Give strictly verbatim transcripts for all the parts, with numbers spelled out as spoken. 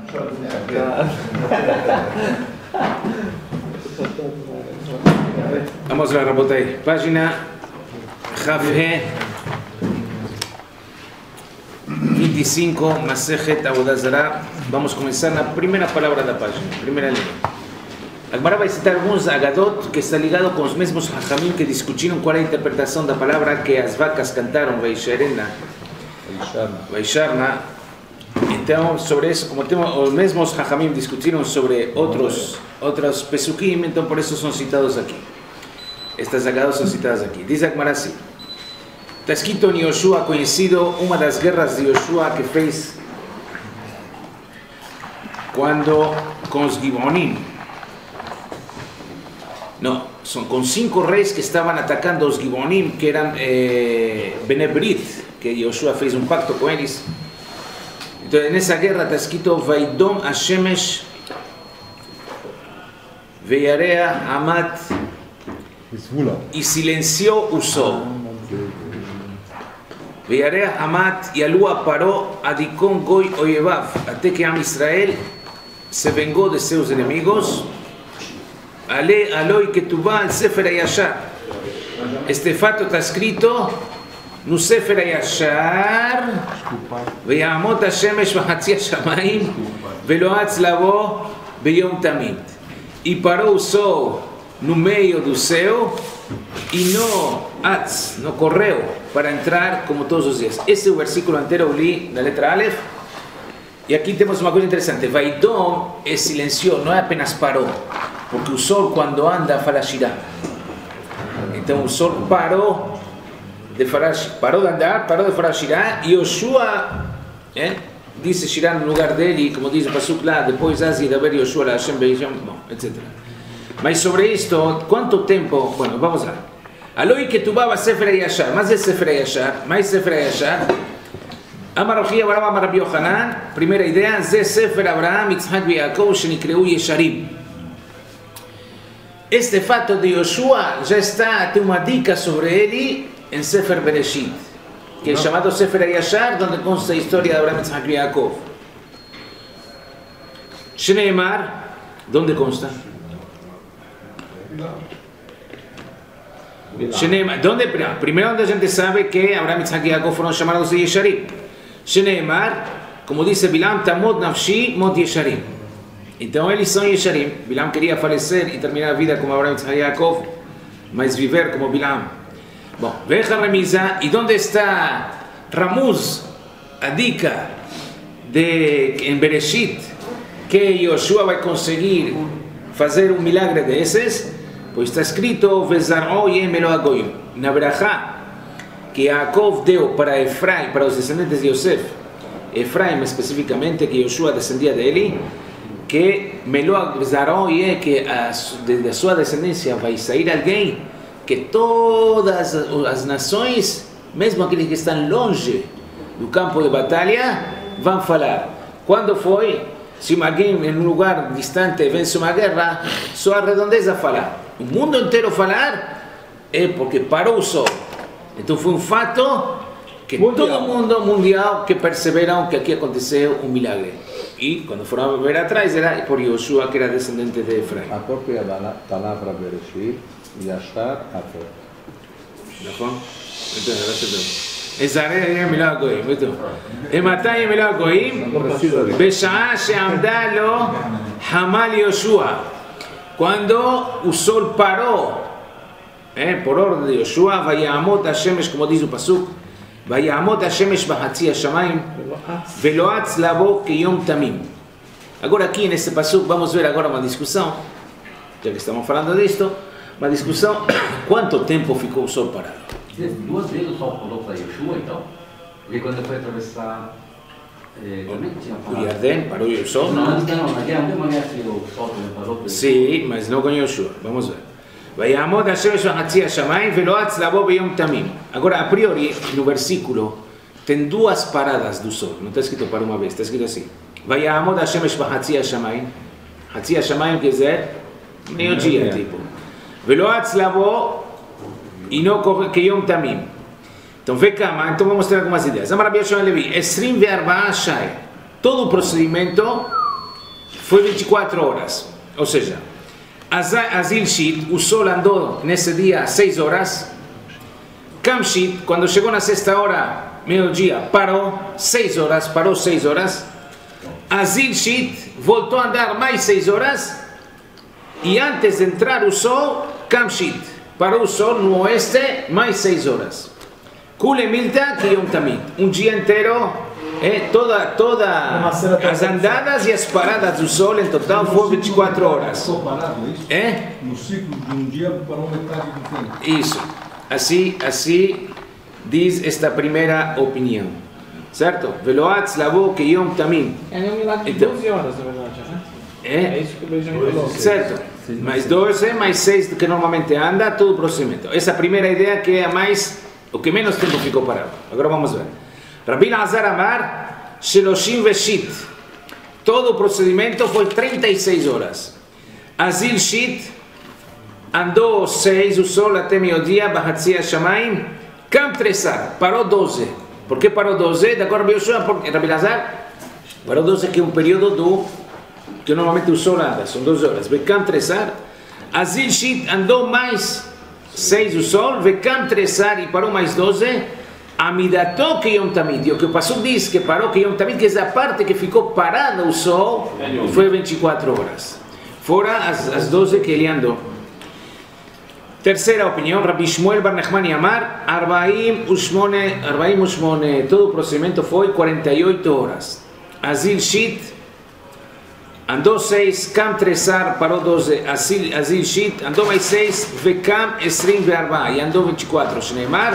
Vamos a la Rabotay. Página Javhe veinticinco, Masejet Avodah Zarah. Vamos a comenzar la primera palabra de la página, primera línea. Agmará va a citar algunos agadot que está ligado con los mismos hajamim que discutieron cuál es la interpretación de la palabra que las vacas cantaron, Vaisharena, Vaisharna. Entonces, sobre eso, como tenemos, los mismos hajamim discutieron sobre otros, otros pesukim, entonces por eso son citados aquí. Estas agadot son citadas aquí. Dice Agmará así. Está escrito en Yoshua, conocido una de las guerras de Yoshua que fez cuando con los Gibonim. No, son con cinco reyes que estaban atacando a los Gibonim, que eran eh, Bene Brit, que Yoshua fez un pacto con ellos. Entonces en esa guerra está escrito Vaidom Hashemesh Veyarea Amat y silenció usó. Veyarea Amat y Alúa paró Adikon Goy Oyevav, hasta que Am Israel se vengó de sus enemigos. Ale Aloy Ketubá al Sefer Hayashar. Este fato está escrito en el Sefer Hayashar. Veyamot Hashemesh V'Hatzi Hashamayim Veloatz Lavo Beyom Tamid. Y paró usó no medio do céu y no atz, no correu para entrar como todos los días. Ese versículo entero leí la letra Aleph. Y aquí tenemos una cosa interesante. Vaidom es silencio, no apenas paró, porque el sol cuando anda fala Shirah. Entonces el sol paró de falar, paró de andar, paró de falar Shirah, y Yoshua ¿eh? dice Shirah en lugar de él, y como dice Pasuk lá, después así de ver Yoshua la Hashem Beisham, etcétera. Mas sobre esto, ¿cuánto tiempo? Bueno, vamos a ver. Aloy que tu baba Sefer Hayashar, más de Sefer Hayashar, más Sefer Hayashar. Amar Rabbi Abraham, Amar Rabbi Yohanan, primera idea, זה ספר אברהם, יצחק ויעקב שנקראו ישרים. Este fato de Yoshua ya está, tiene una dica sobre él en Sefer Bereshit, que es llamado Sefer Hayashar, donde consta la historia de Abraham, Yitzhak y Jacob. Shneimar, ¿dónde consta? Shneimar, ¿dónde? Primero donde la gente sabe que Abraham, Yitzhak y Jacob fueron llamados de Yesharim. Shneimar, como dice Bilam, Tamod Nafshi, Mod Yesharim. Entonces ellos son Yesharim. Bilam quería falecer y terminar la vida como Abraham, Yitzhak y Jacob, mas vivir como Bilam. Bueno, veja remisa, ¿y dónde está Ramuz, Adika, de, en Bereshit, que Yoshua va a conseguir hacer un milagre de esos? Pues está escrito, Vezar'o yemelo agoyim, na berajá, que Jacob dio para Efraín, para los descendientes de Yosef, Efraín específicamente, que Yoshua descendía de él, que Melo Vezar'o ye, que desde su descendencia va a salir alguien, que todas las naciones, mesmo aquellos que están longe del campo de batalla, van a falar. ¿Cuándo fue? Si alguien en un lugar distante vence una guerra, sua redondeza falar. O mundo inteiro falar é porque parou o sol. Então foi um fato que mundial. Todo mundo mundial que perceberam que aqui aconteceu um milagre. E quando foram a ver atrás era por Yoshua, que era descendente de Efraim. A própria palavra Bereshit, Yashar, Afer. נכון? אז הרי היה מילה הגויים, בטח. ומתי היא מילה הגויים? בשעה שעמדה לו חמל יהושע. Cuando el sol paró, eh, por orden de Yoshua, Vayamot Hashemesh, como dice el pasuk, Vayamot Hashemesh Bahatzi Hashamayim, Veloatz Lavo Keyom Tamim. Ahora aquí en este pasuk vamos a ver ahora una discusión, ya que estamos hablando de esto, una discusión, ¿cuánto tiempo ficou el sol parado? Duas vezes o sol falou para Yoshua, então? Porque quando foi atravessar, eh, também tinha O falado. Yardén paró el sol. Não, não, não, na guerra, não é que o sol também parou para Sí, mas no con Yoshua. Vamos a ver. Vayamot Hashemesh Bahatzi Hashamayim, Veloatz Lavo Beyom Tamim. Ahora, a priori, no versículo, tem duas paradas do sol. Não está escrito para uma vez, está escrito assim. Vayamot Hashemesh Bahatzi Hashamayim. Hatzi Hashamayim quer dizer meio-dia, tipo. Veloatz Lavo e não Keyom Tamim. Então, vê cá, então vamos ter algumas ideias. Amar Rabbi Yoshua Levi, vinte e quatro Shai. Todo o procedimento foi vinte e quatro horas. Ou seja, Azil Shit, o sol andou nesse dia seis horas. Kamshit, quando chegou na sexta hora, meio-dia, parou, seis horas, parou seis horas. Azil Shit voltou a andar mais seis horas. E antes de entrar o sol, Kamshit, parou o sol no oeste, mais seis horas. Kule Milta Kiyom Tamid, um dia inteiro, é, toda, toda as andadas e as paradas do sol, em total, foram vinte e quatro horas. Estou parado, é isso? É? No ciclo de um dia parou metade do tempo. Isso. Assim, assim diz esta primeira opinião. Certo? Veloat Slavo Kiyom Tamid. É um milagre de Então, doze horas, na verdade, né? É? É isso que o Benjamin falou. Certo. Mais doze, mais seis do que normalmente anda, todo o procedimento. Essa primeira ideia que é a mais, o que menos tempo ficou parado. Agora vamos ver. Rabbi Azar Amar, Sheloshim Veshit. Todo o procedimento foi trinta e seis horas. Azil Shit, andou seis, o sol até meio-dia, Bahatzia Shamaim, Kam Tresar, parou doze. Por que parou doze? De acordo com Yoshua, porque Rabbi Azar parou doze, que é um período do que normalmente o sol anda, são doze horas. Vekam Tresar, Azil Shit andou mais seis o sol, Vekam Tresar e parou mais doze, Amidato Kiyom Tamid. E o que o Pasuk diz que parou Kiyom Tamid, que é a parte que ficou parada o sol, foi vinte e quatro horas. Fora as, as doze que ele andou. Terceira opinião, Rabbi Shmuel Bar Nachmani Amar, Arbaim Ushmone, Arbaim Ushmone, todo o procedimento foi quarenta e oito horas. Azil Shit andou seis, Kam Tresar parou doze, Azil, Azil Shit andou mais seis, Vekam Esrim Ve'arba, e andou vinte e quatro, Shneimar,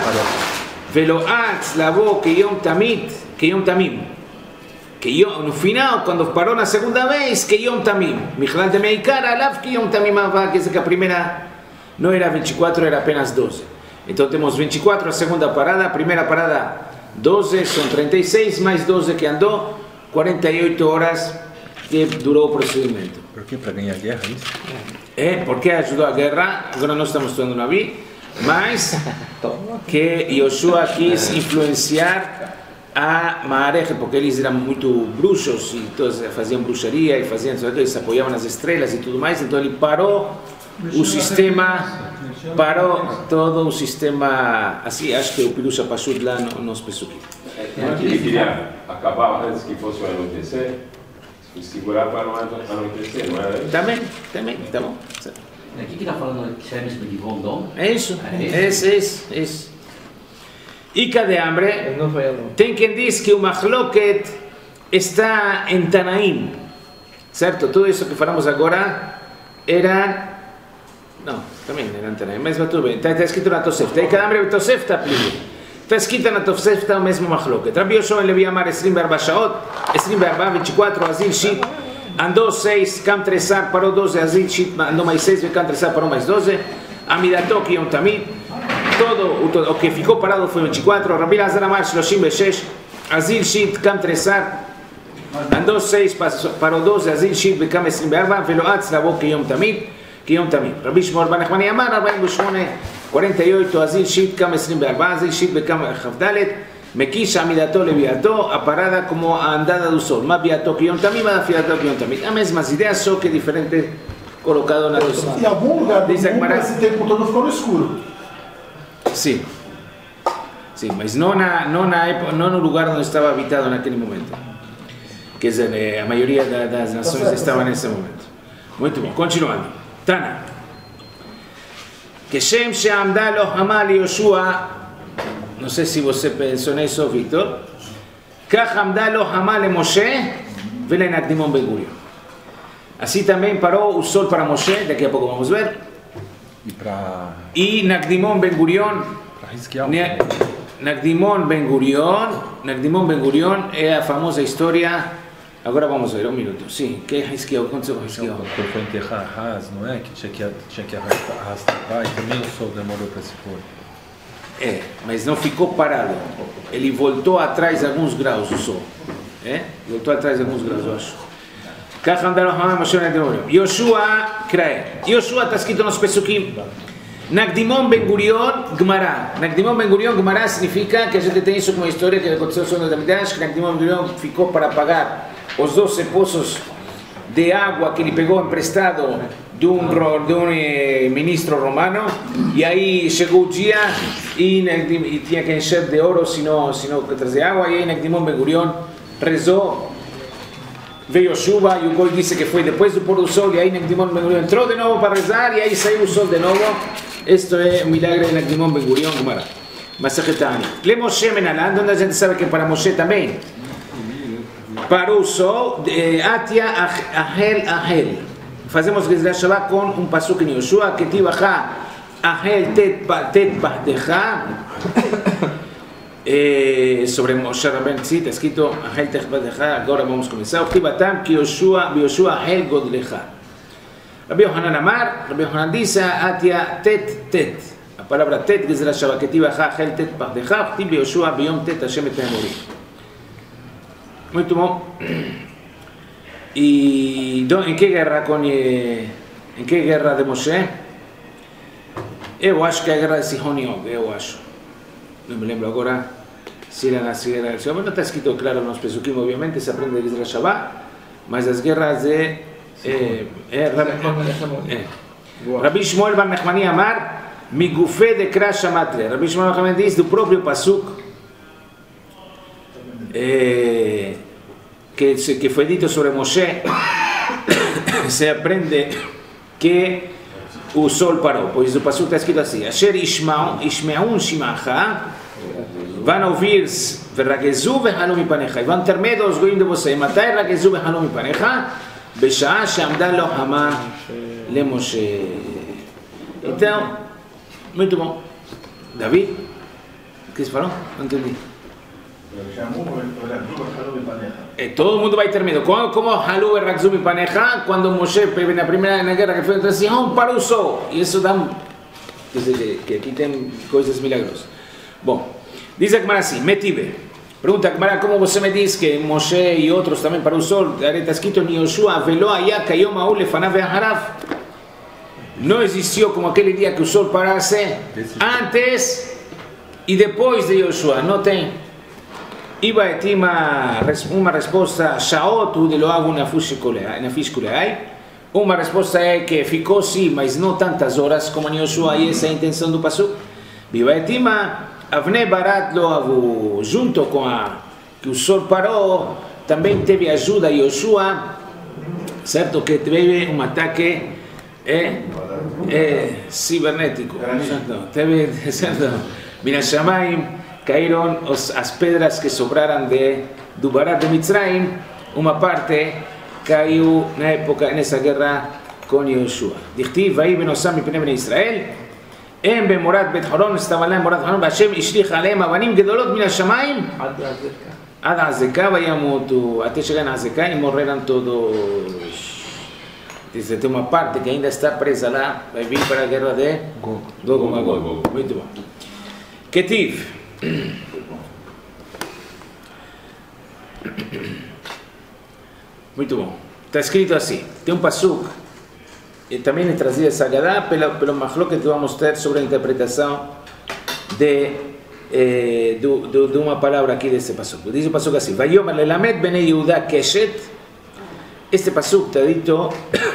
Veloat Lavou Kiyom Tamid, Kiyom Tamim, que no final, quando parou na segunda vez, Kiyom Tamim, Michlal de Meikar, Alav Kiyom Tamim Avá, que é que a primeira não era vinte e quatro, era apenas doze. Então temos vinte e quatro, a segunda parada, a primeira parada doze, são trinta e seis, mais doze que andou, quarenta e oito horas que durou o procedimento. Por quê? Para ganhar guerra, isso? É, porque ajudou a guerra, agora nós estamos estudando Navi, mas que Yoshua quis influenciar a Maarechet, porque eles eram muito bruxos e todos faziam bruxaria e faziam, eles apoiavam nas estrelas e tudo mais, então ele parou o sistema, parou todo o sistema, assim, acho que o Pirush Pashut lá nos Pesukim. Não é que ele queria acabar antes que fosse o anoitecer? Segurar para não anoitecer, não era isso? Também, também, tá bom. O que está falando que Shemesh Bedivon Dom? É isso, é isso, é isso, é isso. Ica de hambre, Não foi ela. tem quem diz que o Machloket está em Tanaim, certo? Tudo isso que falamos agora era... Não, também era em Tanaim, mas tudo bem, está, está escrito na Tosefta. Ica de hambre, Tosefta, está escrito na Tosefta o mesmo Machloket. Rabbi Yoshua Levi Amar vinte e quatro shaot, vinte e quatro, vinte e quatro, Azil Shit, andou seis, Kam Tresar parou doze, Azil Shit andou mais seis, Kam Tresar parou mais doze, Amidato Kiyom Tamid, todo, todo o que ficou parado foi vinte e quatro, Rabbi Azar Amar Shloshim Veshesh, Azil Shit, Kam Tresar, andou seis, parou doze, Azil Shit, Bekam vinte e quatro, Veloat Slavou Kiyom Tamid, Kiyom Tamid. Rabbi Shmuel Bar Nachmani Amar, ארבעים ושמונה, quarenta e oito, Azil Shit, Kam vinte e quatro, Azil Shit, Bekam Chavdalet, Mekish Amidato Leviato, a parada como a andada do sol, Mabiato Kiyom Tamid, Mafiato Kiyom Tamid. A mesmas ideias, só que diferente colocado na Tosefta. Em algum lugar do Diz a mundo Gemara- esse tempo todo ficou no escuro. Sim, sim, mas não, na, não, na época, não no lugar onde estava habitado naquele momento. Quer dizer, a maioria da, das nações certo, estava certo. nesse momento. Muito bom, continuando. Tana. כשם שעמדה לו חמה ליהושע, não sei se você pensou nisso, Victor, כך עמדה לו חמה למשה ולנקדימון בן גוריון. Assim também parou o sol para Moshe, daqui a pouco vamos ver, E para e Nakdimon Ben Gurion, Hizkiyahu. Ne- Nakdimon Ben Gurion, Nakdimon Ben Gurion é a famosa história. Agora vamos ver, um minuto. Sim, que é Hizkiyahu? Aconteceu com Hizkiyahu? Quando foi enterrar Haas, não é? Que tinha que, tinha que arrastar, arrastar e também o sol demorou para se pôr. É, mas não ficou parado. Ele voltou atrás alguns graus o sol. É? Voltou atrás alguns graus, eu acho. ככה עמדה לו חמה למשה ולנקדימון. יהושע, קרא. יהושע está escrito nos Pesukim. Nakdimon Ben Gurion, Gemara. Nakdimon Ben Gurion, Gemara significa que a gente tem isso como história que aconteceu no Beit Hamikdash, que Nakdimon Ben Gurion ficou para pagar os doze poços de agua que le pegó emprestado de un, de un eh, ministro romano, y ahí llegó un día y, y tenía que encher de oro, sino, sino que trae agua, y ahí Nagdimon Ben Gurion rezó, veio chuva, y Ugoy dice que fue después del pôr do sol, y ahí Nagdimon Ben Gurion entró de nuevo para rezar, y ahí salió el sol de nuevo. Esto es un milagro de Nagdimon Ben Gurion, Gemara. Masajet Ta'anit. Le Moshe Menalan, donde la gente sabe que para Moshe también, para uso, eh, Atia Ahel Ahel. Fazemos Gezrat Shabbat con un pasuk en Yoshua, que te baja Ahel Tet Bahdeja, sobre Moshe Rabbeinu, sí, está escrito Ahel Tet Bahdeja, ahora vamos a comenzar. Octibatam, que Yoshua, Yoshua Ahel Godleja. Rabbi Yohanan Amar, Rabbi Yohanan dice, Atia Tet Tet. La palabra Tet, Gezrat Shabbat, que te baja Ahel Tet Bahdeja, Octib Yoshua, Biyom Tet Hashem et Hamorim. Muito bom. ¿Y en qué guerra con en qué guerra de Moshe? Eu acho que a guerra de Sihon y Og, eu acho. No me lembro agora si era la guerra de Sihon. No está escrito claro en los pesukim, obviamente se aprende de Gezrat Shabbat, mas las guerras de eh, eh, eh, Rabbi Shmuel Bar Nachmani Amar Migufé de Krash Amatre. Rabbi Shmuel Bar Nachmani dice do próprio pasuk eh, que, que fue dicho sobre Moshe, se aprende que el sol paró. Pues el pasuk está escrito así: Asher Ishmeun Shimacha, van a oír Verragezu Vehalu Mipaneja, y van terme dos goyim de Moshe, Matai Ragezu Vehalu Mipaneja, Beshaa Sheamda Lo Hama Le Moshe. Então, muito bom. David, ¿qué se paró? No entendí. Eh, todo el mundo va a tener miedo. ¿Cómo, cómo Halú Rakzumi Paneja? Cuando Moshe en la primera en la guerra que fue entre Sihon para usó. Y eso da que, que aquí tienen cosas milagrosas. Bueno, dice Akmara así, Metibe. Pregunta Akmara, ¿cómo vos me dices que Moshe y otros también para usó? Está escrito en Yoshua, Velo allá cayó Maúl Lefanav Haraf. No existió como aquel día que usó para hacer antes y después de Yoshua. No te. Iba a tener una respuesta Shaot, de lo hago una fiscula. Una respuesta es que ficou sí, mas no tantas horas como en Yoshua, y esa es la intención del pasuk. Iba a tener Avne Barat lo hago junto con a, que el sol paró, también teve ayuda a Yoshua, cierto que teve un ataque eh, eh, cibernético. Teve, cierto, Minashamayim. Caíron las pedras que sobraran de Dubarat de Mitzrayim, una parte cayó en la época, en esa guerra con Yoshua. Dichtiv, ahí venosam mi pene Israel, en Bemorat Bet Horon, estaba en Morat Horon, Hashem ishlich aleim avanim gedolot min hashamayim, ad Azekah, vayamutu, hasta llegan a Azekah y morreran todos. Dice, tem una parte que ainda está presa lá, va a vir para la guerra de Gog Magog. Muy bien. Ketiv. Muito bom. Está escrito assim. Tem um pasuk, e também é trazido essa Agadá pelo, pelo Machlok, que vamos ter sobre a interpretação de, eh, do, do, de uma palavra aqui desse pasuk. Diz o pasuk assim: Vayomer lelamed bnei Yehuda keshet. Este pasuk está dito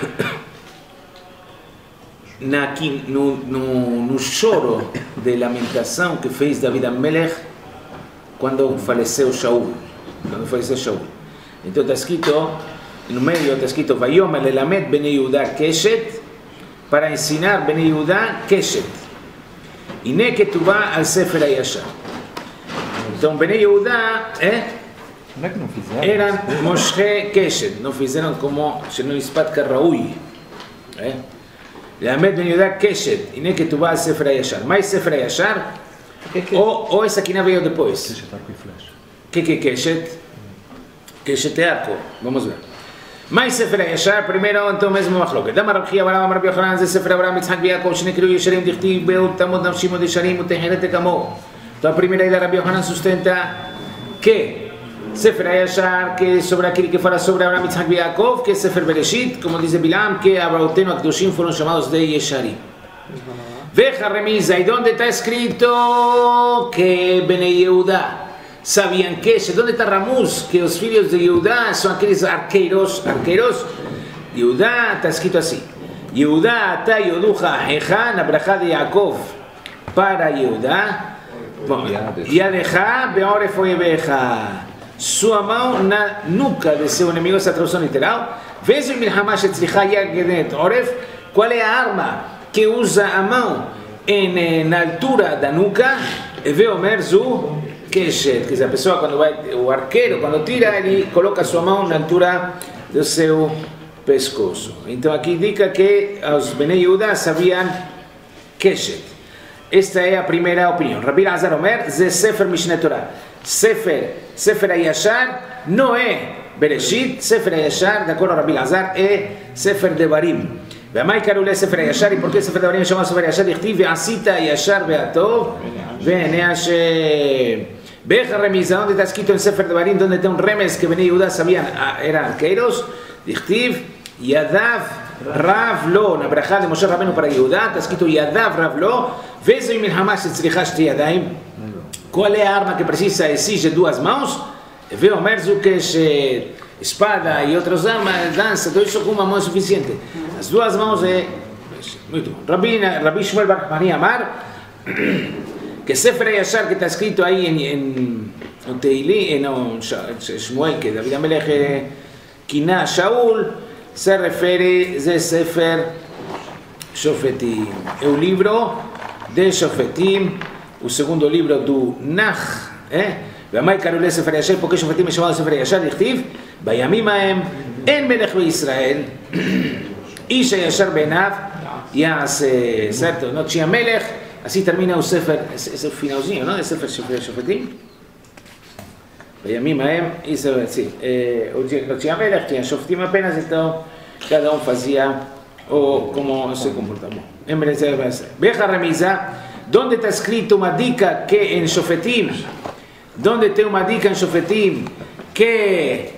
na, no, no, no choro de lamentação que fez David Amelech quando faleceu Shaul. Quando faleceu Shaul. Então está escrito, no meio está escrito, Vayomer lelamed bnei Yehuda keshet, para ensinar bnei Yehuda keshet. Hine ketubá al Sefer HaYashar. Então bnei Yehuda, eh? Como é que não fizeram? Eram Moshe keshet, não fizeram como Sheno Ispat Karraui. Eh? Lelamed bnei Yehuda keshet, hine ketubá al Sefer HaYashar. Mais Sefer HaYashar, ou, ou essa aqui não veio depois. Keshet arco e flecha. Que que keshet? Keshet é arco. Vamos ver. Mais Sefer HaYashar, primeiro, então mesmo Machloket. Dama Rabbi Chia, Baram, Rabbi Yochanan, זה ספר אברהם, יצחק ויעקב, שנקראו ישרים, דכתיב באות תמות נפשים עוד ישרים ותחרת כמוהו. Então a primeira ideia da Rabbi Yochanan sustenta que Sefer HaYashar, que sobre aquele que fala sobre Abraham, Yitzhak e Yaakov, que é Sefer Bereshit, como diz Bilam, que Abraotenu Akdoshim foram chamados de Yesharim. Veja remisa, e onde está escrito que Bnei Yehuda sabían que, ¿dónde está Ramús? Que los filhos de Yehudá son aquellos arqueros, arqueros Yehudá está escrito así. Yehudá ata yoduja ajeja, la braja de Jacob para Yehudá. Yadeja, beore fue beja. Su amado na nuca de su enemigo, esa traducción literal. Ves en Milhamash etzlicha yagenet oref. ¿Cuál es la arma que usa a mão en, en altura da nuca? Veo merzu keshet, que es la persona cuando va, o arquero cuando tira, él coloca su mão na altura do seu pescoço. Então aqui indica que os Bnei Yehuda sabían keshet. Esta es la primera opinión. Rabbi Elazar Omer, ze Sefer Mishneh Torah. Sefer, Sefer Hayashar, no es Bereshit, Sefer Hayashar, de acuerdo a Rabbi Elazar, es Sefer Devarim. Veamai karule Sefer Hayashar, ¿y por qué Sefer Devarim se llama Sefer Hayashar? Dichtiv, ve'asita Hayashar be'atov, ve'neashe. Veja remisa, ¿dónde está escrito en Sefer Devarim? Donde está un remes que Bnei Yehuda sabían, eran arqueros. Dichtiv, Yadav Rav Lo, la braja de Moshe Rabbeinu para Yehuda, está escrito Yadav Rav Lo, vezo y milhamash etzlicha shti yadayim. ¿Cuál es la arma que precisa exige dos manos? Veo merzu que es espada y otras armas, danza, todo eso con una mano es suficiente. Las dos manos es muy bien. Rabbi, Rabbi Shmuel Bar María Amar, que Sefer Hayashar que está escrito ahí en, en, en Teilí, en, en Shmuel, que David Amelech Kiná Shaul, se refiere a Sefer Shofetim. Es un libro de Shofetim, el segundo libro do Nach, eh? Veamai karule Sefer Hayashar, porque Shofetim es llamado Sefer Hayashar, dichtiv, Bayamim haem, en Melech Israel, Ish Hayashar benav, ya hace, ¿cierto? No Chia Melech, así termina el Sefer, es el finalzinho, ¿no? El Sefer Shofetim. Bayamim haem, y se sí, no Chia Melech, Chia Shofetim apenas, então, cada uno hacía, o cómo se comportaba. En Veja remisa, ¿dónde está escrito una dica que en Shofetim? ¿Dónde está una dica en Shofetim que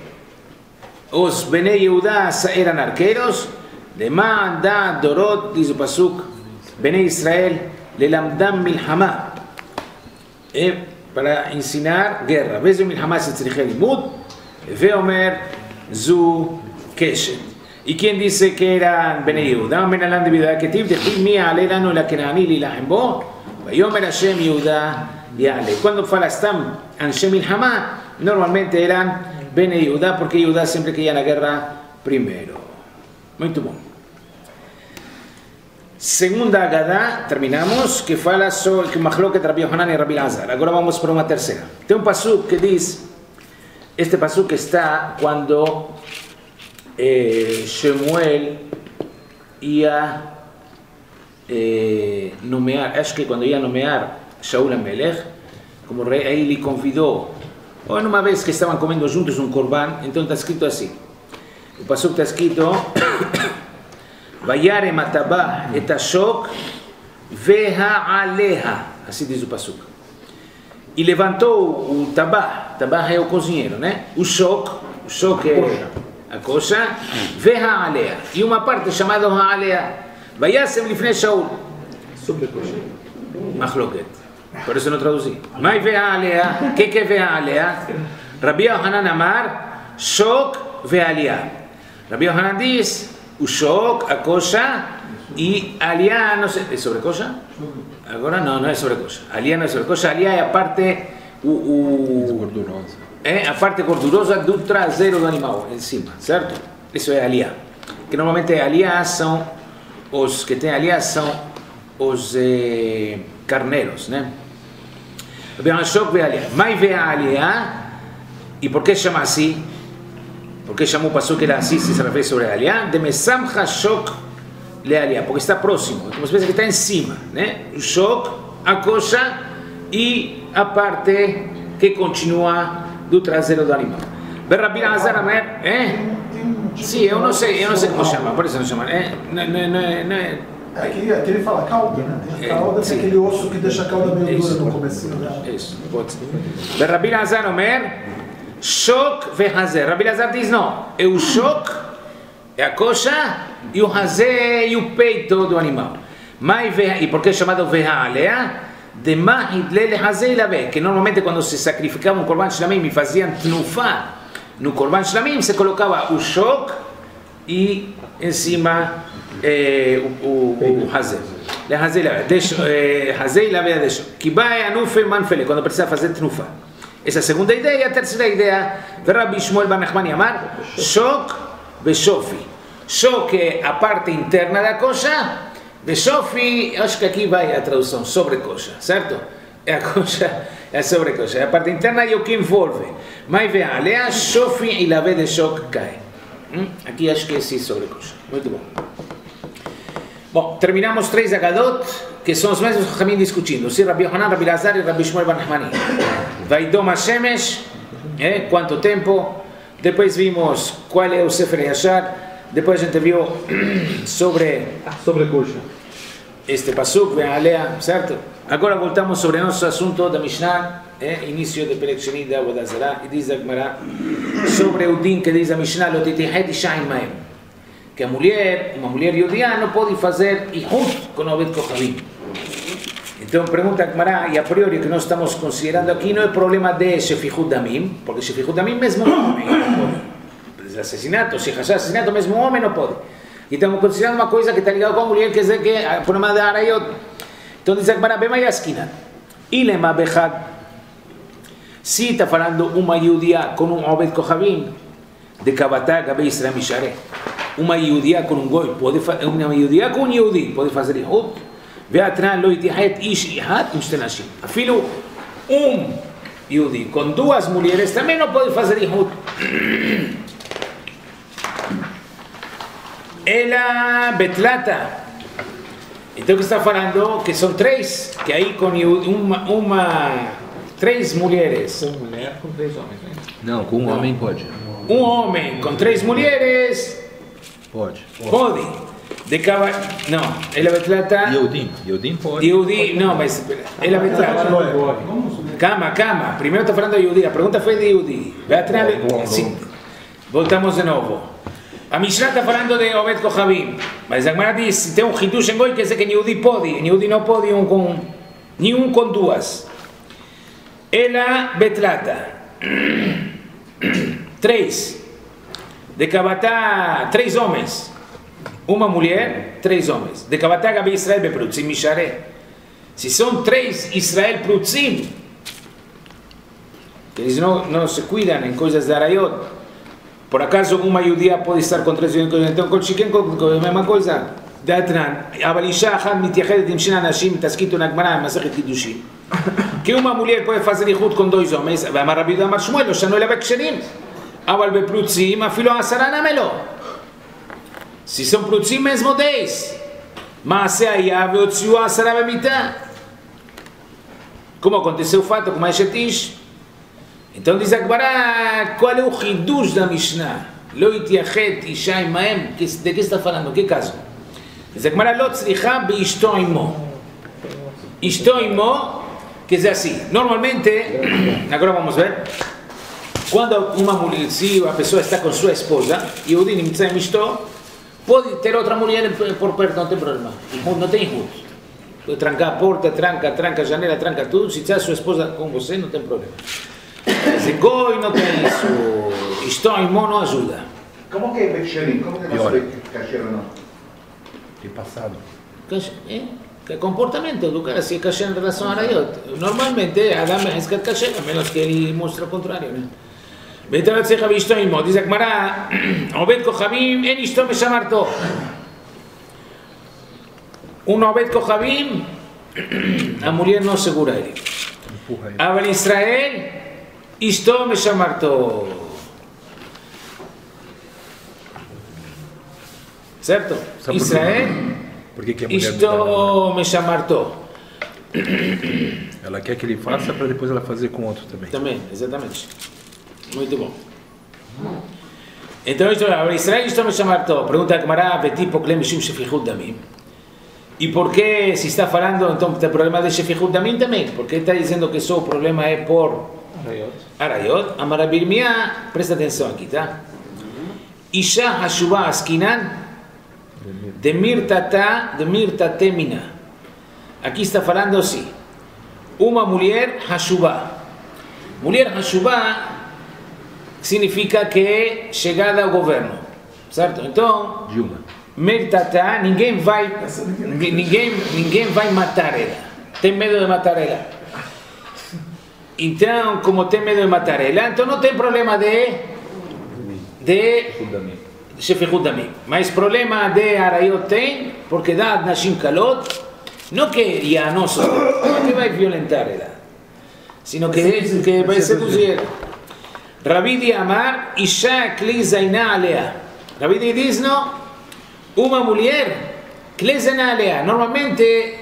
os Bnei Yehuda eran arqueros? De Ma'anda Dorot, dice Pasuk, Bnei Israel, le lamdam milhama, eh, para ensinar guerra. Vezo milhama se tzriche limud, veomer zu keshet. ¿Y quién dice que eran Bnei Yehuda? Menalan de vida que tib de mi alelano la kenani li la embo, vayomer Hashem Yehuda yale. Cuando falastam anshem milhama, normalmente eran Bnei Yehuda, porque Yehuda siempre quería la guerra primero. Muy bom. Segunda Agadá, terminamos, que fala sobre que Mahloket Rabbi Yohanan y Rabbi Elazar. Ahora vamos por una tercera. Tem un pasuk que dice, este pasuk está cuando eh, Shemuel ia eh, nomear, acho que cuando ia nomear Shaul Amelech, como rey, ahí le convidó, o en una vez que estaban comiendo juntos un corbán, entonces está escrito así. El pasuk está escrito, Vayare matabah et ashok ve'ha'aleha, así dice el pasuk. Y levantó o tabah, tabah es el cocinero, ¿no? O shok, o shok es a cosa, ve'ha'aleha, y una parte llamada ha'aleha, vayasem lifnei Shaul, Mahloket, por eso no traducí. Mai ve'ha'aleha, ¿qué que ve'ha'aleha? Rabbi Yohanan Amar, shok ve'aliyah. Rabbi Yohanan dice, Ushok, a cosa, y Aliyah, no sé, ¿es sobre cosa? Ahora no, no es sobre cosa. Aliyah no es sobre cosa, Aliyah es aparte, u, u, gordurosa. Eh, a parte gordurosa do traseiro do animal, encima, certo? Isso é Aliyah. Que normalmente Aliyah são, os que têm Aliyah são os eh, carneiros, né? Ushok ve Aliyah. Mai ve Aliyah, e por que chama assim? Porque llamó pasó que era así, si se refiere sobre Aliyah, de Mesamcha Shok le Aliyah, porque está próximo, como se ve que está encima, ¿eh? Shok, a cosa, y aparte que continúa do trasero do animal. Ver Rabbi Elazar Amer, ¿eh? Sí, yo no sé, yo no sé cómo se llama, por eso no se llama, ¿eh? No, no, no, no, Aqui, aqui ele fala cauda, né? A cauda é, tem aquele osso que deixa a cauda meio dura no comecinho dela. Isso, pode ser. Ver Rabbi Elazar Amer, Shok ve'hazer. Rabbi Elazar diz não, é o shok, é a coxa, e o hazer e o peito do animal. Mas, e por que é chamado ve'ha'alea? De mahidle lehazer ilabe, que normalmente quando se sacrificava um korban shlamim e faziam tnufá no korban shlamim, se colocava o shok e em cima eh, o, o, o Hazé. Hazé e Lavea deixou. Kibai Anufe Manfele, quando precisa fazer Tnufa. Essa é a segunda ideia. A terceira ideia, Rabbi Shmuel Bar Nachmani Amar, Shok Beshofi. Shok é a parte interna da coxa, Beshofi, acho que aqui vai a tradução, sobrecoxa, certo? É a coxa, é a sobrecoxa. É a parte interna e o que envolve. Mas vem, Alea, Shofi e Lavea de Shok cai. Hum? Aqui acho que é sim sobrecoxa. Muito bom. Bom, terminamos três Agadot, que são os mesmos Chachamim discutindo. Se Rabbi Yohanan, Rabbi Lazar e Rabbi Shmuel Bar Nachmani. Vaidom HaShemesh, eh, quanto tempo. Depois vimos qual é o Sefer Yashar. Depois a gente viu sobre... Sobre coxa. Este Pasuk, vem Alea, certo? Agora voltamos sobre o nosso assunto da Mishnah, eh, início de Perek Sheni da Avodah Zarah, e diz a Gemara sobre o din que diz a Mishnah, Lo titihet isha imaim. Que a mulher, uma mulher judia, não pode fazer ihud com Oved Kohavim. Então pergunta a Gemara, e a priori que nós estamos considerando aqui não é problema de Shefihud Damim, porque Shefihud Damim mesmo um homem não pode. Assassinato, se achar assassinato mesmo um homem não pode. E estamos considerando uma coisa que está ligada com a mulher, quer dizer que é o problema de Arayot. Então diz a Gemara, bem mais esquina. Ilema Bechad, se está falando uma judia com um Oved Kohavim, de Kabatá, Gabe Israel Misharé. Uma judia com um goi, pode fazer, uma judia com um yehudi, pode fazer ihud. Veatran lo itihet ish ihad imshtenashim. Afilo um yehudi com duas mulheres também não pode fazer ihud. Ela betlata. Então que está falando que são três, que aí com uma, uma três mulheres. Com mulher com três homens, né? Não, com um não. homem pode. Um homem com três mulheres. Pode. Pode. De cava... Não, ela betlata... Yehudim. Yehudim pode. Yehudi, não, mas... Ela betlata... Calma, calma. Primeiro está falando de Yehudi. A pergunta foi de Yehudi. Sim. Voltamos de novo. A Mishnah está falando de Oved Kohavim. Mas a Gemara diz, se tem um Hidush em Goi, quer dizer que Yehudi pode. Yehudi não pode um com... nenhum com duas. Ela betlata. Três. De Kabatá, três homens. Uma mulher, três homens. De Kabatá, Gabi Israel, Beprutzim, Misharé. Se são três Israel Prutzim, que eles não, não se cuidam em coisas de Arayot, por acaso uma judia pode estar com três judias, então com Chiquen, com a mesma coisa. Datran, Abalisha, Ahad, Mityachedet, Imshin, Anashim, está escrito na Gemara, Masechet Kiddushin, que uma mulher pode fazer ihud com dois homens, vai mais rápido a Marshmuel, ou Shanoel Abekshering. אבל בפלוצים אפילו עשרה נמלו. Si sono פלוצים mesmo dez. מעשה היה והוציאו עשרה במיטה. Como aconteceu o fato com a Shetish. Então diz a Gemara, qual é o Hidush da Mishnah? Lo itiyachet isha imaem. De que está falando? Que caso? Diz a Gemara, lo tzricha beishto imo. Ishto imo, quer dizer assim, normalmente, agora vamos ver, quando uma mulher, se a pessoa está com sua esposa, e o Dini Mitzayim Ishto, pode ter outra mulher por perto, não tem problema. Não tem ihud. Pode trancar a porta, tranca, tranca a janela, tranca tudo. Se está sua esposa com você, não tem problema. Se Goi não tem isso, Ishto imo não ajuda. Como que é Becherim? Como que é saber que é kasher ou não? De passado. É? Que comportamento do cara, se é kasher em relação a Arayot. Normalmente, Adam é que é kasher, a menos que ele mostre o contrário, né? Beitarat secha beishto imo. Diz a Gemara, Oved Kohavim, en ishto meshamarto. Um Oved Kohavim, a mulher não segura ele. Aval Israel, ishto meshamarto. Certo? Israel, ishto meshamarto. Ela quer que ele faça para depois ela fazer com outro também. Também, exatamente. Muito bom. Então, Israel está me chamando. Pergunta a Gemara, tipo que mishum shefihud damim. E por que se está falando então do problema de shefihud damim também? Porque está dizendo que só o problema é por Arayot. Amar Birmia, presta atenção aqui, tá? Isha hashuba askinan de mirtata de mirtatemina. Aqui está falando assim. Uma mulher hashuba. Mulher hashuba significa que é chegada ao governo. certo? Então, Dilma. Mertatá, ninguém vai, ninguém, ninguém vai matar ela. Tem medo de matar ela. Então, como tem medo de matar ela, então não tem problema de de Shefechut Damim. Mas problema de Arayot tem, porque dá Nashim Kalot, não que Yanos, não que vai violentar ela, sino que, que vai seduzir. Rabidi Amar, Isha Kli Zainá Alea. Rabidi diz, não, uma mulher, Kli Zainá Alea. Normalmente,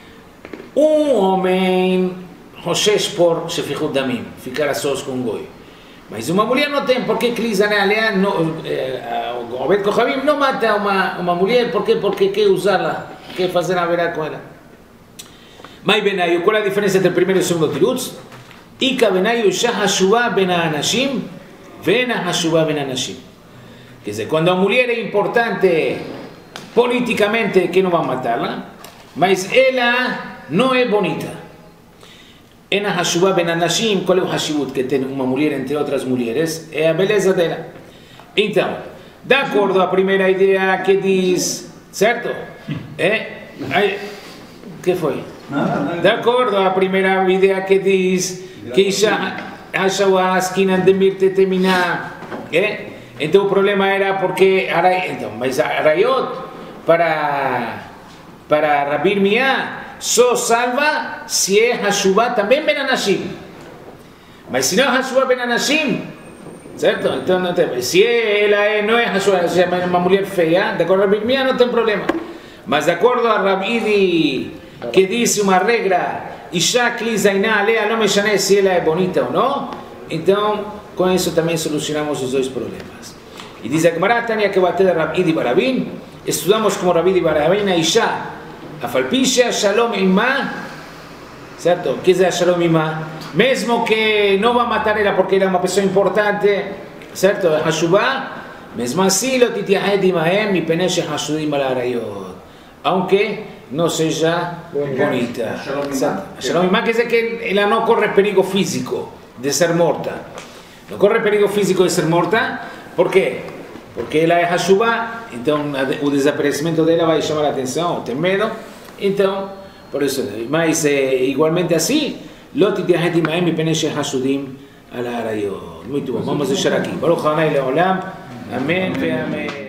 um homem Roshesh por Shefechut Damim, ficar a sós com Goi. Mas uma mulher não tem, porque Kli Zainá Alea, o Bet Kohabim não mata uma, uma mulher, porque, porque quer usá-la, quer fazer a verá com ela. Mas Benayu, qual é a diferença entre o primeiro e o segundo Tirutz? Ika Benayu Isha Hashuvah Ben Anashim, Vena Hashuvah Ben Anashim. Quer dizer, quando a mulher é importante politicamente, que não vai matá-la, mas ela não é bonita. Ena Hashuvah Ben Anashim, qual é o Hashivut que tem uma mulher entre outras mulheres? É a beleza dela. Então, de acordo à primeira ideia que diz, certo? É? O que foi? De acordo à primeira ideia que diz que Isha Hashuvah Askinan Demir Tetemina, é? Então o problema era porque, então, mas Arayot para, para Rabbi Irmiyah só salva se é Hashuvah também Ben Anashim. Mas se não é Hashuvah Ben Anashim, certo? Então não tem. Se ela é, não é Hashuvah, se é uma mulher feia, de acordo a Rabbi Irmiyah não tem problema. Mas de acordo a Rabbi que diz uma regra, Isha Kli Zainá Alea, não me chame se ela é bonita ou não, então com isso também solucionamos os dois problemas. E diz a Gemara, Tânia que bateu de Rabbi Barabin, estudamos como Rabbi Barabin a Isha, a Falpisha, Shalom Imá, certo? O que é Shalom Imá? Mesmo que não vai matar ela porque ela é uma pessoa importante, certo? Hashuvah, mesmo assim, lo titiahed imahem e peneche hashudim al arayot, aunque não seja bonita. Shalom Imá quer dizer que ela não corre perigo físico de ser morta. Não corre perigo físico de ser morta, por quê? Porque ela é Hashuvah, então o desaparecimento dela vai chamar a atenção, tem medo, então, por isso, mas é, igualmente assim, Lot Tiahet Imahem e Peneche Hashudim al Arayot. Muito bom, vamos deixar aqui. Baruch Hanai Leolam, amém, amém.